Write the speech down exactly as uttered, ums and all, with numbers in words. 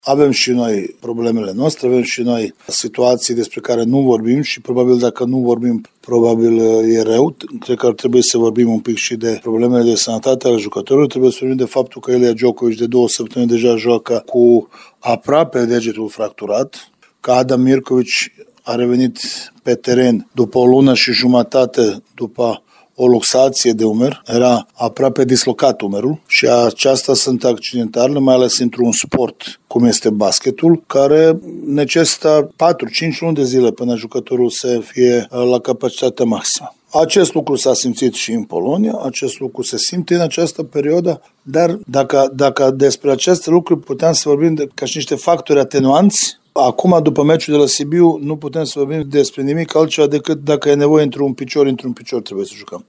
Avem și noi problemele noastre, avem și noi situații despre care nu vorbim și probabil dacă nu vorbim, probabil e rău. Cred că ar trebui să vorbim un pic și de problemele de sănătate ale jucătorilor. Trebuie să vorbim de faptul că Ilya Djokovic de două săptămâni deja joacă cu aproape degetul fracturat, că Adam Mirkovic a revenit pe teren după o lună și jumătate după o luxație de umer, era aproape dislocat umerul și aceasta sunt accidentale, mai ales într-un sport cum este basketul, care necesită patru cinci luni de zile până jucătorul să fie la capacitatea maximă. Acest lucru s-a simțit și în Polonia, acest lucru se simte în această perioadă, dar dacă, dacă despre aceste lucruri puteam să vorbim de, ca și niște factori atenuanți, acum, după meciul de la Sibiu, nu putem să vorbim despre nimic altceva decât dacă e nevoie într-un picior, într-un picior trebuie să jucăm.